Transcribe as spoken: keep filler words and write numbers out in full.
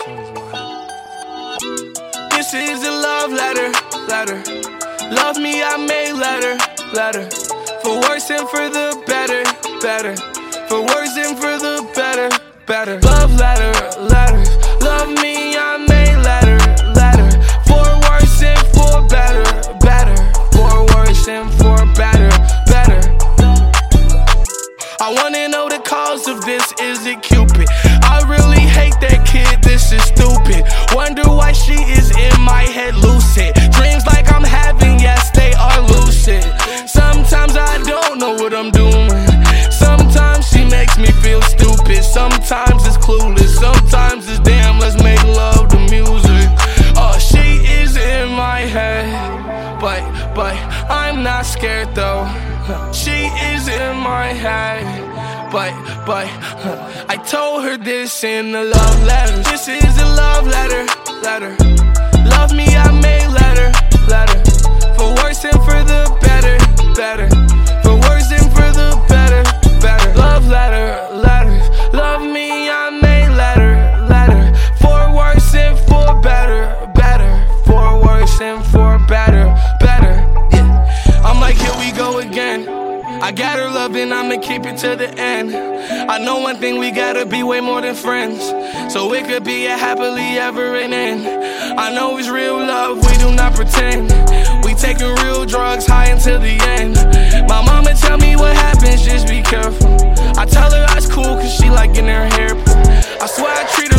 This is a love letter, letter. Love me, I made letter, letter. For worse and for the better, better. For worse and for the better, better. Love letter, letter. Love me, I made letter, letter. For worse and for better, better. For worse and for better, better. I wanna know the cause of this, is it Cupid? I really hate that kid, this is stupid. Wonder why she is in my head lucid. Dreams like I'm having, yes, they are lucid. Sometimes I don't know what I'm doing. Sometimes she makes me feel stupid. Sometimes it's clueless. Sometimes it's damn, let's make love to music. Oh, she is in my head, but, but I'm not scared though. She is in my head, but, but I told her this in a love letter. This is a love letter, letter. Love me, I made letter, letter. For worse and for the better, better. For worse and for the better, better. Love letter, letter. Love me, I made letter, letter. For worse and for better, better. For worse and for better, better. Yeah. I'm like, here we go again. I got her loving, I'ma keep it to the end. I know one thing, we gotta be way more than friends. So it could be a happily ever end. I know it's real love, we do not pretend. We taking real drugs high until the end. My mama tell me what happens, just be careful. I tell her I was cool cause she like getting her hair pulled. I swear I treat her